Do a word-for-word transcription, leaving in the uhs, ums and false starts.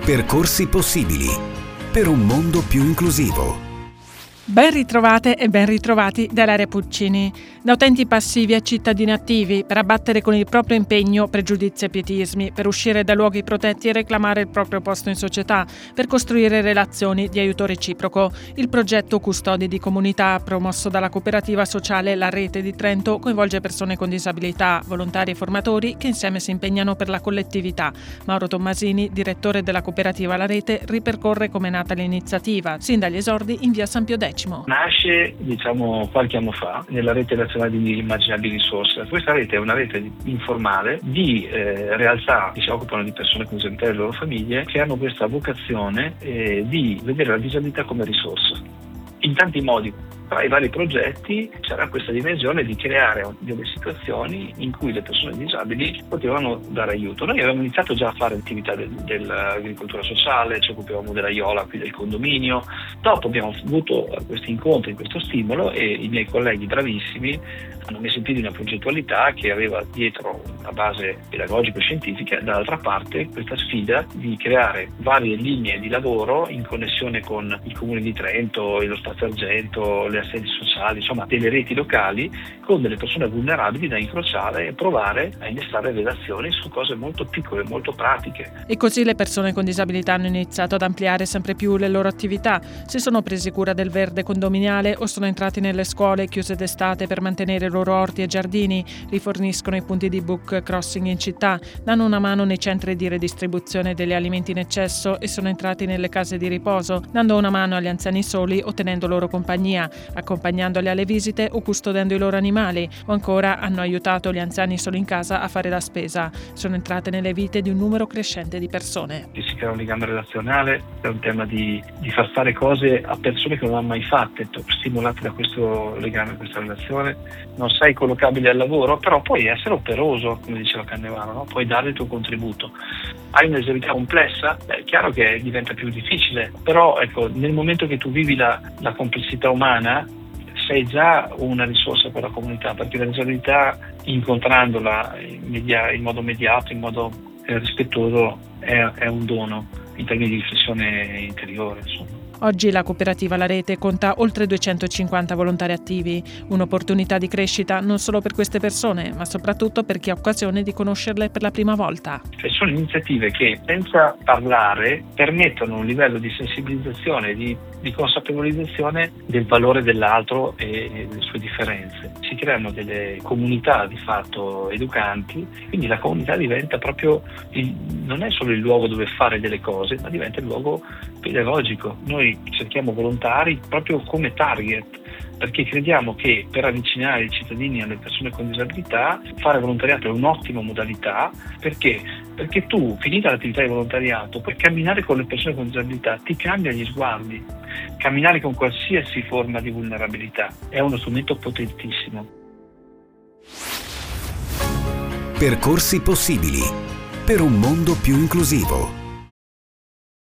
Percorsi possibili per un mondo più inclusivo. Ben ritrovate e ben ritrovati da Ilaria Puccini. Da utenti passivi a cittadini attivi, per abbattere con il proprio impegno pregiudizi e pietismi, per uscire da luoghi protetti e reclamare il proprio posto in società, per costruire relazioni di aiuto reciproco. Il progetto Custodi di Comunità, promosso dalla cooperativa sociale La Rete di Trento, coinvolge persone con disabilità, volontari e formatori che insieme si impegnano per la collettività. Mauro Tommasini, direttore della cooperativa La Rete, ripercorre come è nata l'iniziativa, sin dagli esordi in via San Pio X. Nasce, diciamo, qualche anno fa nella rete nazionale di immaginabili risorse. Questa rete è una rete informale di eh, realtà che si occupano di persone con disabilità e le loro famiglie, che hanno questa vocazione eh, di vedere la disabilità come risorsa. In tanti modi. Tra i vari progetti c'era questa dimensione di creare delle situazioni in cui le persone disabili potevano dare aiuto. Noi avevamo iniziato già a fare attività del, dell'agricoltura sociale, ci occupavamo della Iola qui del condominio. Dopo abbiamo avuto questi incontri, questo stimolo, e i miei colleghi bravissimi hanno messo in piedi una progettualità che aveva dietro una base pedagogico-scientifica e dall'altra parte questa sfida di creare varie linee di lavoro in connessione con il Comune di Trento, lo Stazio Argento, le assedi sociali, insomma delle reti locali con delle persone vulnerabili da incrociare e provare a innestare relazioni su cose molto piccole, molto pratiche. E così le persone con disabilità hanno iniziato ad ampliare sempre più le loro attività, si sono presi cura del verde condominiale o sono entrati nelle scuole chiuse d'estate per mantenere i loro orti e giardini, riforniscono i punti di book crossing in città, danno una mano nei centri di redistribuzione degli alimenti in eccesso e sono entrati nelle case di riposo, dando una mano agli anziani soli o tenendo loro compagnia, accompagnandoli alle visite o custodendo i loro animali, o ancora hanno aiutato gli anziani solo in casa a fare la spesa. Sono entrate nelle vite di un numero crescente di persone. Si crea un legame relazionale, è un tema di, di far fare cose a persone che non hanno mai fatte, stimolate da questo legame, questa relazione. Non sei collocabile al lavoro, però puoi essere operoso, come diceva Cannevaro, no? Puoi dare il tuo contributo. Hai una disabilità complessa? Beh, è chiaro che diventa più difficile, però ecco, nel momento che tu vivi la, la complessità umana, sei già una risorsa per la comunità, perché la disabilità, incontrandola in, media, in modo immediato, in modo eh, rispettoso, è, è un dono in termini di riflessione interiore, insomma. Oggi la cooperativa La Rete conta oltre duecentocinquanta volontari attivi, un'opportunità di crescita non solo per queste persone, ma soprattutto per chi ha occasione di conoscerle per la prima volta. Cioè, sono iniziative che, senza parlare, permettono un livello di sensibilizzazione, di, di consapevolizzazione del valore dell'altro e, e delle sue differenze. Si creano delle comunità di fatto educanti, quindi la comunità diventa proprio, il, non è solo il luogo dove fare delle cose, ma diventa il luogo pedagogico. Noi cerchiamo volontari proprio come target, perché crediamo che per avvicinare i cittadini alle persone con disabilità fare volontariato è un'ottima modalità. Perché? Perché tu, finita l'attività di volontariato, puoi camminare con le persone con disabilità, ti cambia gli sguardi. Camminare con qualsiasi forma di vulnerabilità è uno strumento potentissimo. Percorsi possibili per un mondo più inclusivo.